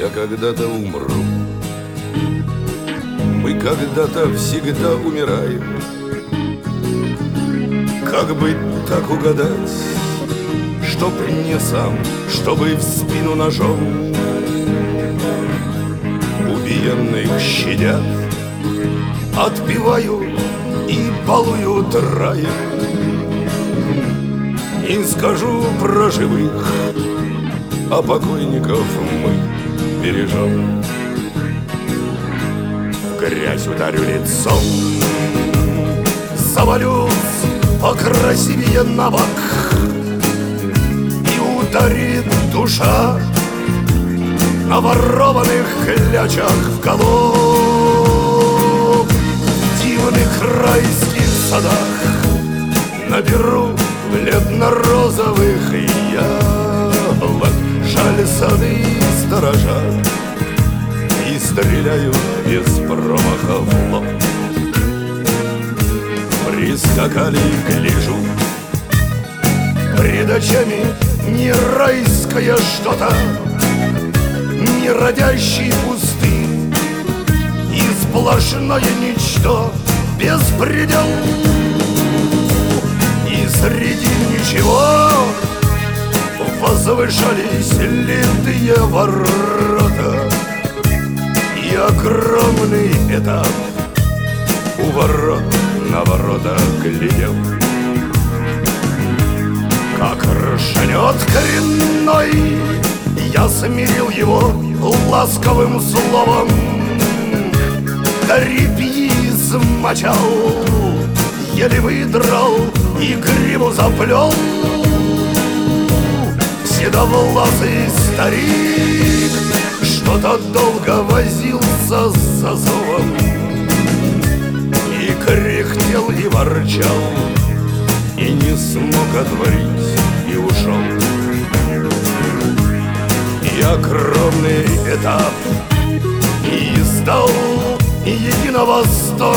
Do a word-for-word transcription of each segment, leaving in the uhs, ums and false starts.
Я когда-то умру. Мы когда-то всегда умираем. Как быть так угадать, чтоб не сам, чтобы в спину ножом? Убиенных щадят, отпивают и балуют раем. Не скажу про живых, а покойников мы бережем. В грязь ударю лицом, завалюсь покрасивее на бок, и ударит душа на ворованных клячах в голову. В дивных райских садах наберу бледно-розовых яблок. Жаль, сады сторожат и стреляют без промаха в лоб. Прискакали, гляжу, пред очами не райское что-то, не родящий пустынь, и сплошное ничто, беспредел. И среди ничего возвышались литые ворота и огромный этап. У ворот на ворота глядел, как ржанет коренной. Я смирил его ласковым словом, репьи смочал, еле выдрал и гриву заплел. Седовласый старик что-то долго возился с зазовом, и кряхтел и ворчал, и не смог отворить, и ушел. И огромный этап и издал единого стон.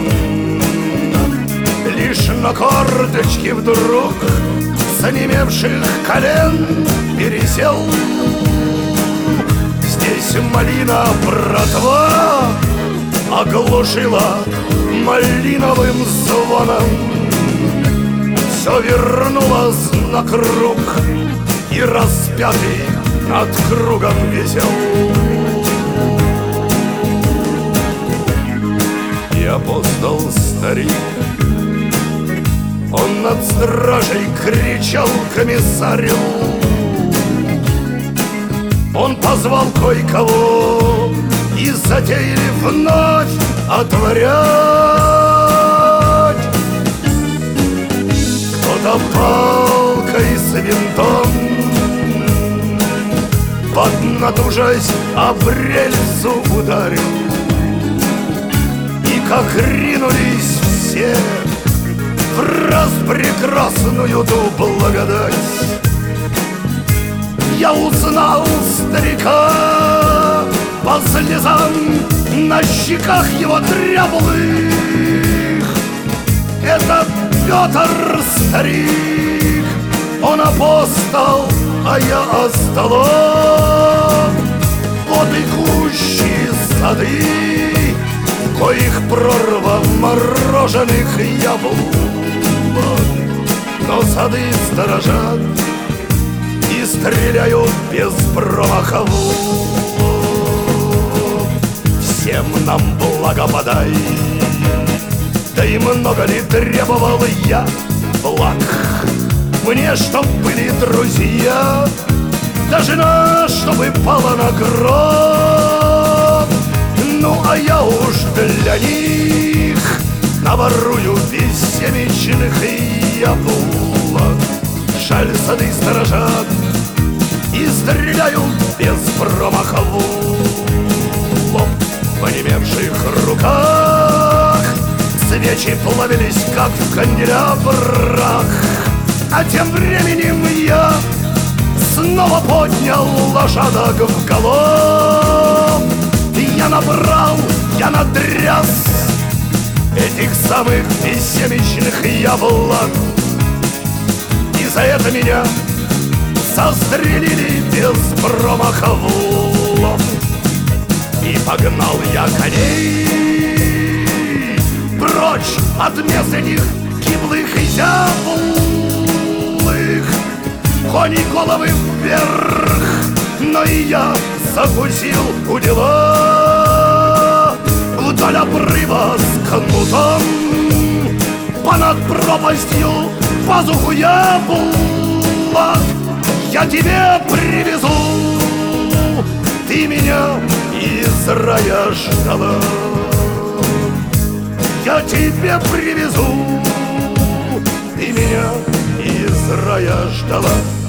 Лишь на корточке вдруг с онемевших колен пересел. Здесь малина братва оглушила малиновым звоном. Все вернулось на круг, и распятый над кругом висел. И апостол старик, он над стражей кричал комиссарю. Он позвал кое-кого и затеяли вновь отворять. Кто-то палкой с винтом, поднатужась, об рельсу ударил. И как ринулись все в раз прекрасную ту благодать, я узнал старика по слезам на щеках его дряблых. Это Петр старик, он апостол, а я остолоп. Вот и кущи сады, в коих прорва мороженых яблок. Но сады сторожат и стреляют без промаха в лоб. Всем нам благо подай, да и много ли требовал я благ? Мне, чтоб были друзья, да жена, чтобы пала на гроб. Ну, а я уж для них наворую бессемечных яблок. Жаль, сады сторожат и стреляют без промаха в лоб. В онемевших руках свечи плавились, как в канделябрах. А тем временем я снова поднял лошадок в галоп. Я набрал, я натряс этих самых бессемечных яблок. И за это меня застрелили без промаха в лоб. слов. И погнал я коней прочь от мест них гиблых и зяблых. Кони головы вверх, но и я закусил у дела. Вдаль обрыва с кнутом, понад пропастью пазуху яблок я тебе привезу. Ты меня из рая ждала, я тебе привезу. Ты меня из рая ждала.